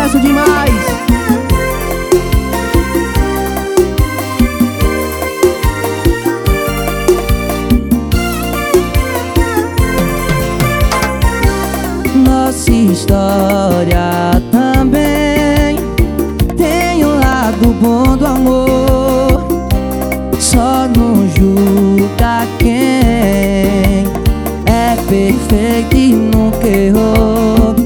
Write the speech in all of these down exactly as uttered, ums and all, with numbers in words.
sucesso demais. Nossa história também tem um lado bom do amor. Só não julga quem é perfeito e nunca errou.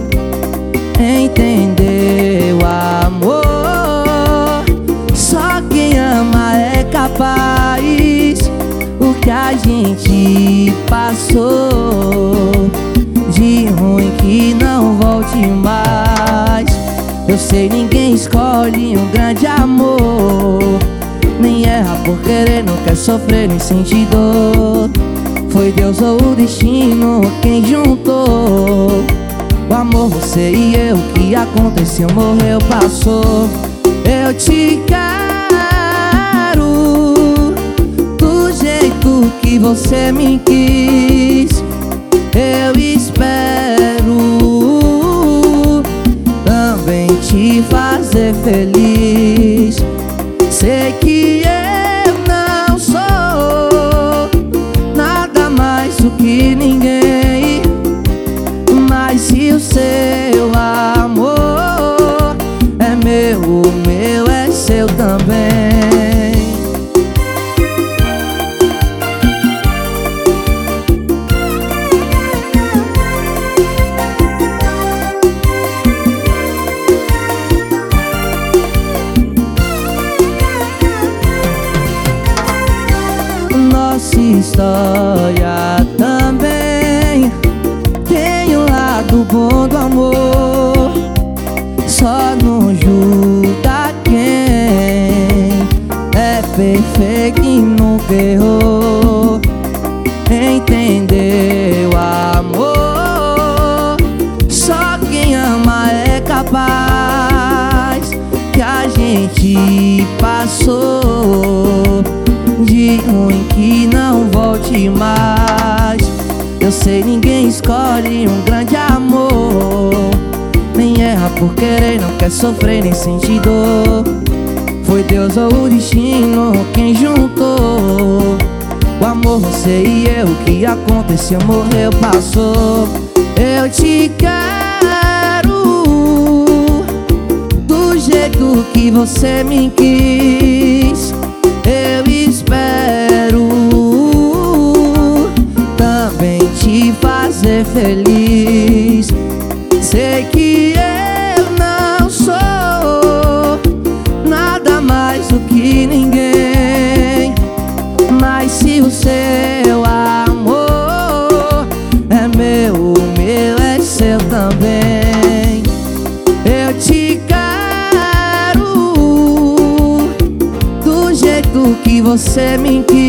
Entendeu, amor? Só quem ama é capaz. O que a gente passou de ruim que não volte mais. Eu sei, ninguém escolhe um grande amor, nem erra por querer, não quer sofrer nem sentir dor. Foi Deus ou o destino quem juntou o amor, você e eu. O que aconteceu, morreu, passou. Eu te quero do jeito que você me quis. Eu espero também te fazer feliz. Sei que eu não sou nada mais do que ninguém, mas se o seu amor é meu, o meu é seu também. Nossa história também tem um lado bom do amor. Só não julga quem é perfeito e nunca errou. Entendeu, amor? Só quem ama é capaz. Que a gente passou de ruim que não volte mais. Eu sei, ninguém escolhe um grande amor, nem erra por querer, não quer sofrer nem sentir dor. Foi Deus ou o destino quem juntou o amor, você e eu. O que aconteceu, morreu, passou. Eu te quero do jeito que você me quis. Eu espero também te fazer feliz. Sei que eu não sou nada mais do que ninguém, mas se o seu amor é meu, o meu é seu também. Eu te quero do jeito que você me quis.